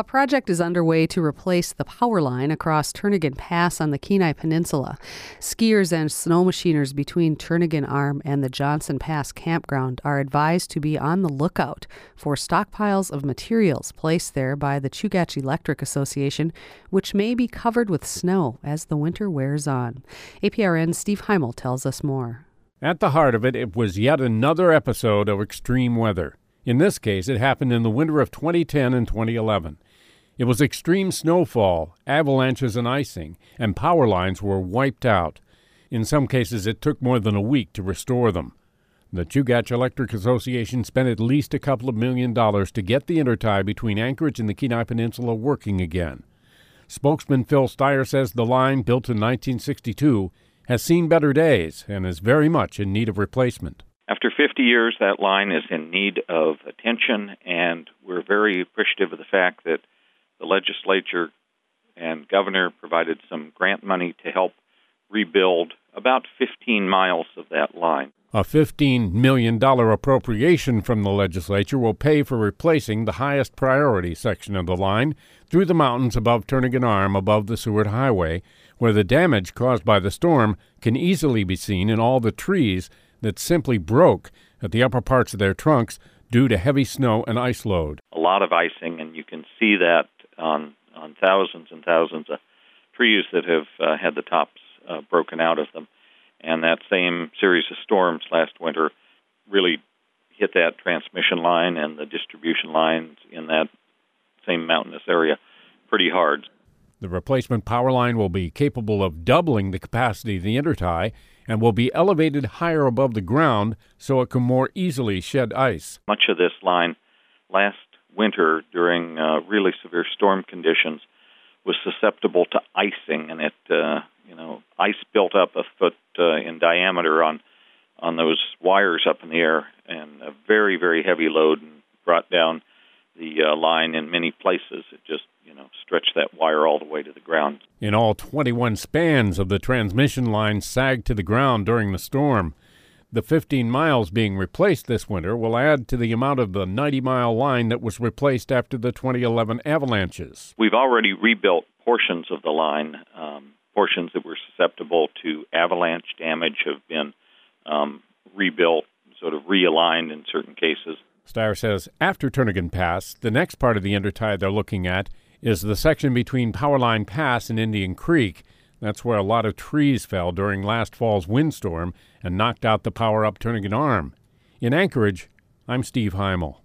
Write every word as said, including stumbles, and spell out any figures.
A project is underway to replace the power line across Turnagain Pass on the Kenai Peninsula. Skiers and snow machiners between Turnagain Arm and the Johnson Pass campground are advised to be on the lookout for stockpiles of materials placed there by the Chugach Electric Association, which may be covered with snow as the winter wears on. A P R N's Steve Heimel tells us more. At the heart of it, it was yet another episode of extreme weather. In this case, it happened in the winter of twenty ten and twenty eleven. It was extreme snowfall, avalanches and icing, and power lines were wiped out. In some cases, it took more than a week to restore them. The Chugach Electric Association spent at least a couple of million dollars to get the intertie between Anchorage and the Kenai Peninsula working again. Spokesman Phil Steyer says the line, built in nineteen sixty-two, has seen better days and is very much in need of replacement. After fifty years, that line is in need of attention, and we're very appreciative of the fact that the legislature and governor provided some grant money to help rebuild about fifteen miles of that line. A fifteen million dollars appropriation from the legislature will pay for replacing the highest priority section of the line through the mountains above Turnagain Arm above the Seward Highway, where the damage caused by the storm can easily be seen in all the trees that simply broke at the upper parts of their trunks due to heavy snow and ice load. A lot of icing, and you can see that on, on thousands and thousands of trees that have uh, had the tops uh, broken out of them. And that same series of storms last winter really hit that transmission line and the distribution lines in that same mountainous area pretty hard. The replacement power line will be capable of doubling the capacity of the intertie and will be elevated higher above the ground so it can more easily shed ice. Much of this line last winter during uh, really severe storm conditions was susceptible to icing, and it, uh, you know, ice built up a foot uh, in diameter on on those wires up in the air, and a very, very heavy load, and brought down the uh, line in many places. It just, you know, stretched that wire all the way to the ground. In all, twenty-one spans of the transmission line sagged to the ground during the storm. The fifteen miles being replaced this winter will add to the amount of the ninety-mile line that was replaced after the twenty eleven avalanches. We've already rebuilt portions of the line. Um, portions that were susceptible to avalanche damage have been um, rebuilt, sort of realigned in certain cases. Steyer says after Turnagain Pass, the next part of the intertie they're looking at is the section between Powerline Pass and Indian Creek. That's where a lot of trees fell during last fall's windstorm and knocked out the power up Turnagain Arm. In Anchorage, I'm Steve Heimel.